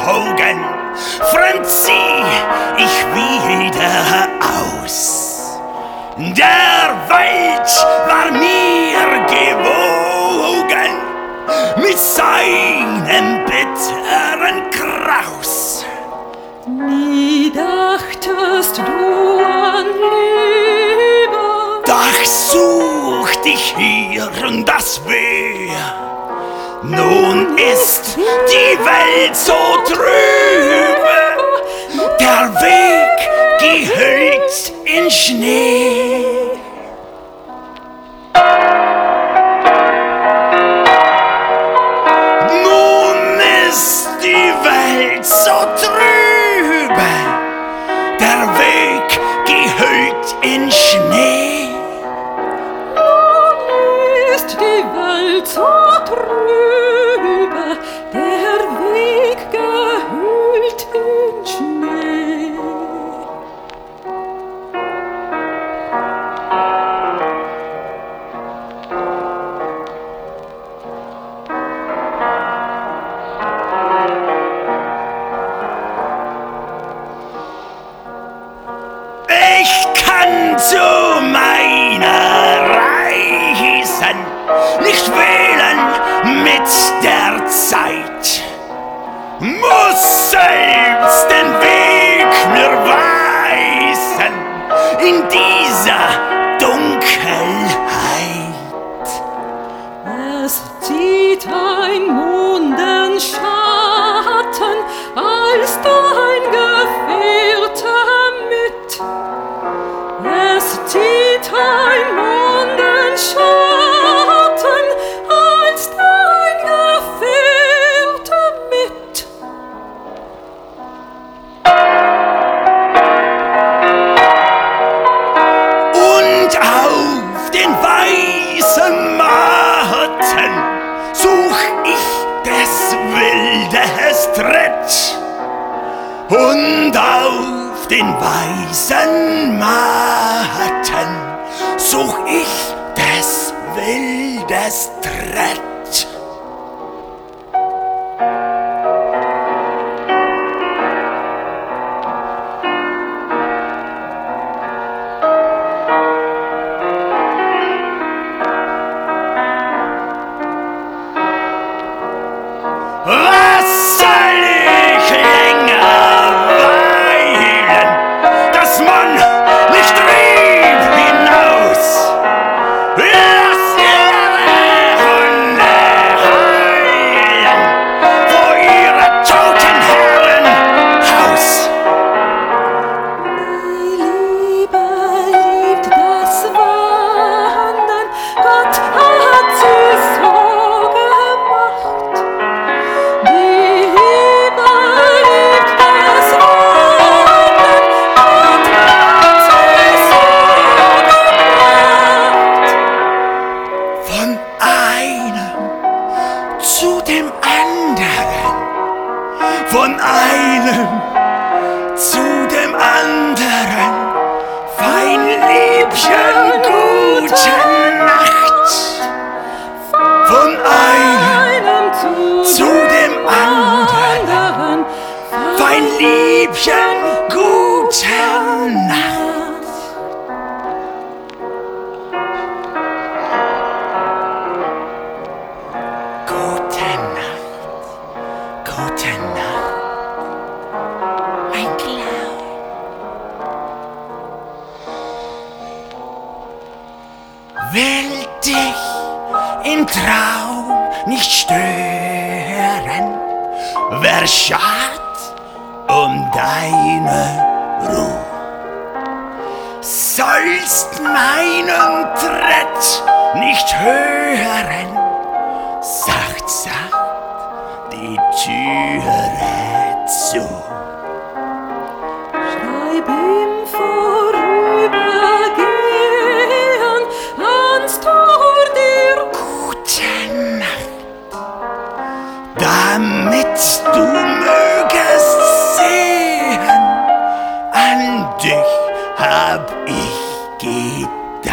Augen, fremd zieh ich wieder aus. Der Welt war mir gewogen mit seinem bitteren Graus. Nie dachtest du an Liebe, Doch sucht ich hier das Wehr. Nun ist die Welt so trübe, der Weg gehüllt in Schnee. Nun ist die Welt so trübe, der Weg gehüllt in Schnee. nun ist die Welt so trübe, der Weg gehüllt in Schnee. Ich kann zu meiner Reisen nicht wählen mit der Zeit, muss selbst den Weg mir weisen in dieser Dunkelheit. Es zieht ein Mondenschatten als dein Gefährte mit. Es zieht ein Mondenschatten als dein Gefährte mit. Und auf den weißen Matten such ich des Wildes Tritt. Und auf den weißen Matten such ich des Wildes Tritt. Was soll ich länger weilen, dass man nicht trieb hinaus? Lass ihre Hunde heulen vor ihrer toten Herren Haus. Die Liebe liebt das Wandern, Gott hat sie so gemacht. Die Liebe liebt das Wandern, Gott hat sie so gemacht. Von einem zu dem anderen, von einem zu dem anderen. Fein Liebchen, gute Nacht. Von einem zu dem anderen. Fein Liebchen, gute Nacht. Gute Nacht, gute Nacht, mein Clown. Will dich im Traum nicht stören, wer schad um deine Ruhe. Sollst meinen Tritt nicht hören, sacht, sacht die Türe zu. Schreib ihm vorübergehen ans Tor dir Gute Nacht, damit du mögest sehen, an dich hab ich gedacht.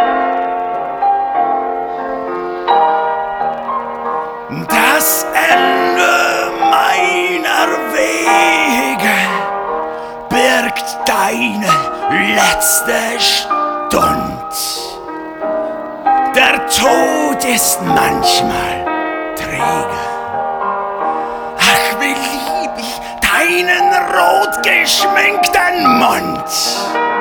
Das eine letzte Stund. Der Tod ist manchmal träge. Ach, wie lieb ich deinen rot geschminkten Mund.